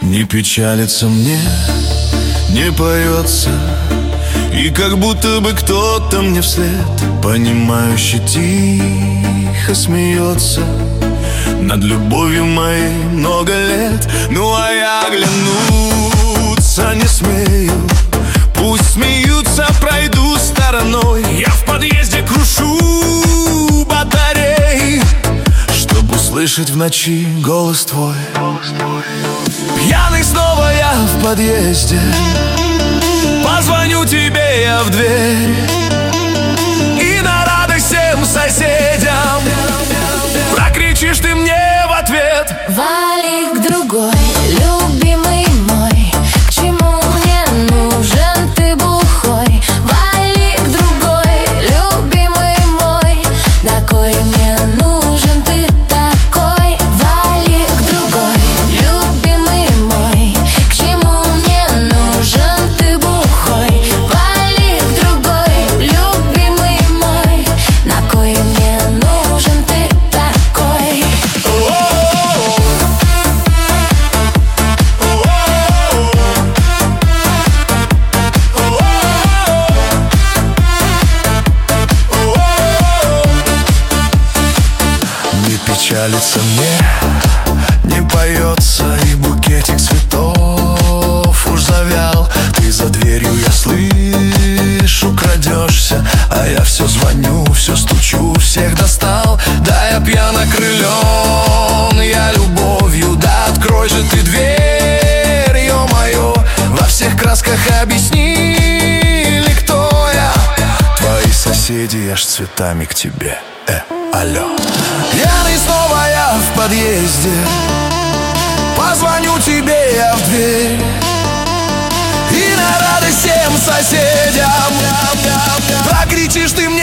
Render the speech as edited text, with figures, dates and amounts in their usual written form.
Не печалится мне, не поется, и как будто бы кто-то мне вслед понимающе тихо смеется над любовью моей много лет. Ну а я оглянуться не смею, пусть смеются, пройду стороной. Я в подъезде крушу батареи, чтобы услышать в ночи голос твой. Пьяный снова я в подъезде, позвоню тебе я в дверь, и на радость всем соседям прокричишь ты мне в ответ: вали к другой, любимый мой, к чему мне нужен ты бухой? Вали к другой, любимый мой, на кой мне нужен ты такой? Вали к другой, любимый мой, к чему мне нужен ты бухой? Вали к другой, любимый мой, на кой мне нужен ты такой? Не печалится мне, не поется, и букетик цветов уж завял. Ты за дверью, я слышу, крадешься, а я все звоню, все стучу, всех достал. Да, я пьян окрылен, я любовью, да открой же ты дверь, ё-моё. Во всех красках объяснили, кто я. Твои соседи, я ж цветами к тебе, алло. Пьяный снова я в подъезде, позвоню тебе я в дверь, и на радость всем соседям прокричишь ты